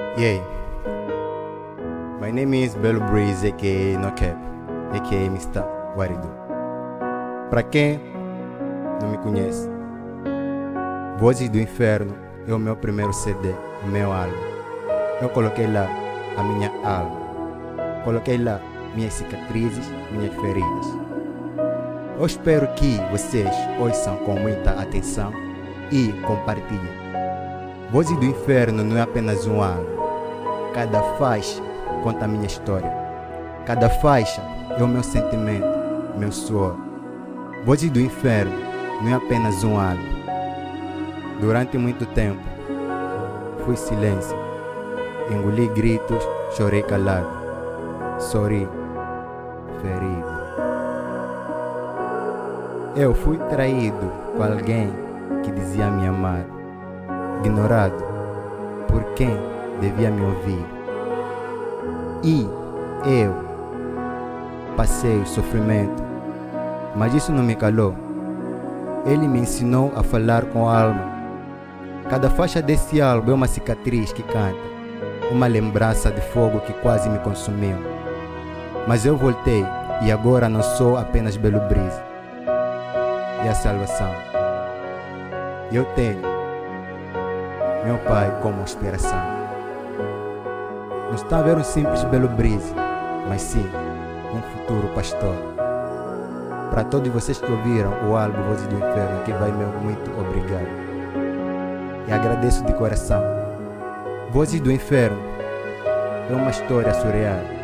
Yeah, my name is Belo Breeze, aka No Cap, aka Mr. Warido. Pra quem não me conhece, Vozes do Inferno é o meu primeiro CD, o meu álbum. Eu coloquei lá a minha alma, coloquei lá minhas cicatrizes, minhas feridas. Eu espero que vocês ouçam com muita atenção e compartilhem. Vozes do Inferno não é apenas um álbum. Cada faixa conta a minha história. Cada faixa é o meu sentimento, meu suor. Vozes do Inferno não é apenas um álbum. Durante muito tempo, fui silêncio. Engoli gritos, chorei calado. Sorri, ferido. Eu fui traído com alguém que dizia me amar. Ignorado por quem devia me ouvir. E eu passei o sofrimento, mas isso não me calou. Ele me ensinou a falar com a alma. Cada faixa desse álbum é uma cicatriz que canta, uma lembrança de fogo que quase me consumiu. Mas eu voltei e agora não sou apenas Belo Breeze. E a salvação. Eu tenho meu pai como inspiração. Não está a ver um simples Belo Breeze, mas sim um futuro pastor. Para todos vocês que ouviram o álbum Vozes do Inferno, que vai meu muito obrigado. E agradeço de coração. Vozes do Inferno é uma história surreal.